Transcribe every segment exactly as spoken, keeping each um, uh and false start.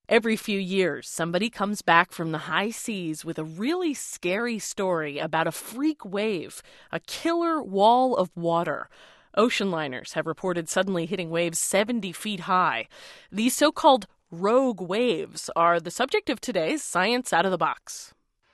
Every few years, somebody comes back from the high seas with a really scary story about a freak wave, a killer wall of water. Ocean liners have reported suddenly hitting waves seventy feet high. These so-called rogue waves are the subject of today's Science Out of the Box.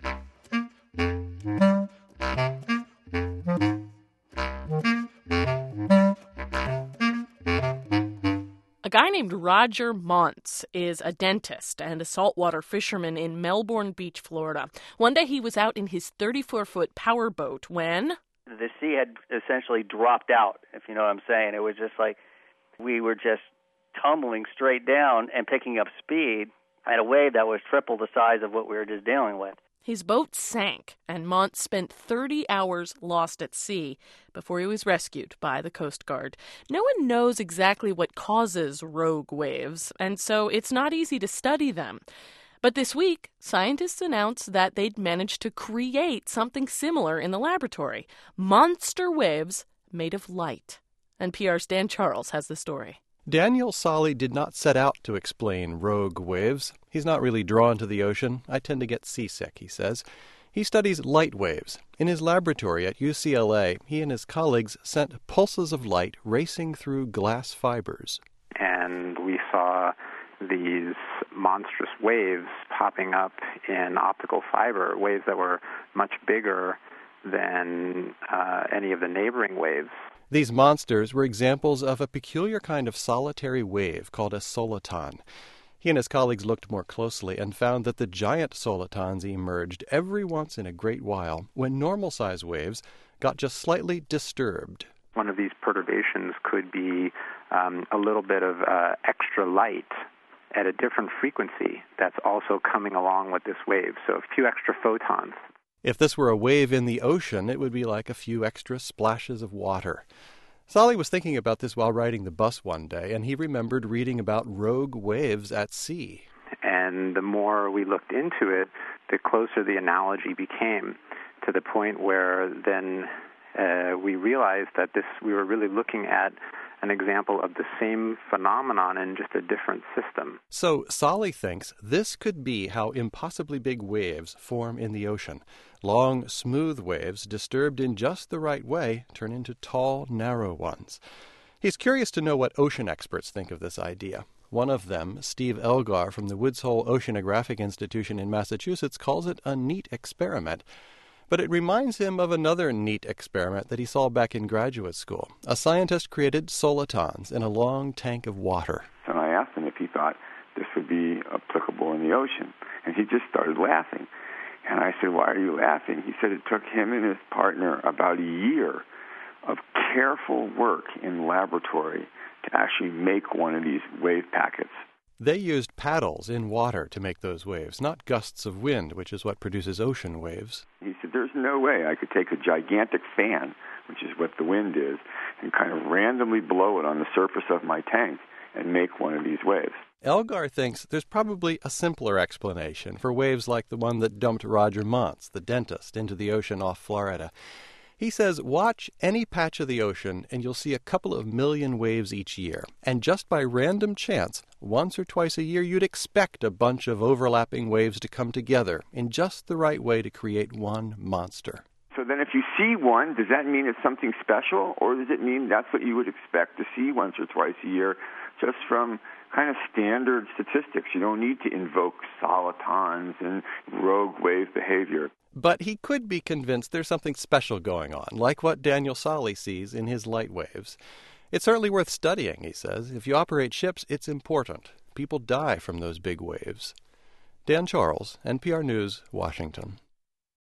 A guy named Roger Montz is a dentist and a saltwater fisherman in Melbourne Beach, Florida. One day he was out in his thirty-four foot powerboat when the sea had essentially dropped out, if you know what I'm saying. It was just like we were just tumbling straight down and picking up speed at a wave that was triple the size of what we were just dealing with. His boat sank, and Montz spent thirty hours lost at sea before he was rescued by the Coast Guard. No one knows exactly what causes rogue waves, and so it's not easy to study them. But this week, scientists announced that they'd managed to create something similar in the laboratory. Monster waves made of light. N P R's Dan Charles has the story. Daniel Solly did not set out to explain rogue waves. He's not really drawn to the ocean. I tend to get seasick, he says. He studies light waves. In his laboratory at U C L A, he and his colleagues sent pulses of light racing through glass fibers. And we saw these monstrous waves popping up in optical fiber, waves that were much bigger than uh, any of the neighboring waves. These monsters were examples of a peculiar kind of solitary wave called a soliton. He and his colleagues looked more closely and found that the giant solitons emerged every once in a great while when normal-sized waves got just slightly disturbed. One of these perturbations could be um, a little bit of uh, extra light at a different frequency that's also coming along with this wave, so a few extra photons. If this were a wave in the ocean, it would be like a few extra splashes of water. Solly was thinking about this while riding the bus one day, and he remembered reading about rogue waves at sea. And the more we looked into it, the closer the analogy became, to the point where then uh, we realized that this we were really looking at an example of the same phenomenon in just a different system. So Solly thinks this could be how impossibly big waves form in the ocean. Long, smooth waves, disturbed in just the right way, turn into tall, narrow ones. He's curious to know what ocean experts think of this idea. One of them, Steve Elgar from the Woods Hole Oceanographic Institution in Massachusetts, calls it a neat experiment. But it reminds him of another neat experiment that he saw back in graduate school. A scientist created solitons in a long tank of water. And I asked him if he thought this would be applicable in the ocean, and he just started laughing. And I said, "Why are you laughing?" He said it took him and his partner about a year of careful work in laboratory to actually make one of these wave packets. They used paddles in water to make those waves, not gusts of wind, which is what produces ocean waves. He said, "There's no way I could take a gigantic fan, which is what the wind is, and kind of randomly blow it on the surface of my tank and make one of these waves." Elgar thinks there's probably a simpler explanation for waves like the one that dumped Roger Montz, the dentist, into the ocean off Florida. He says, watch any patch of the ocean and you'll see a couple of million waves each year. And just by random chance, once or twice a year, you'd expect a bunch of overlapping waves to come together in just the right way to create one monster. So then if you see one, does that mean it's something special? Or does it mean that's what you would expect to see once or twice a year just from kind of standard statistics? You don't need to invoke solitons and rogue wave behavior. But he could be convinced there's something special going on, like what Daniel Solly sees in his light waves. It's certainly worth studying, he says. If you operate ships, it's important. People die from those big waves. Dan Charles, N P R News, Washington.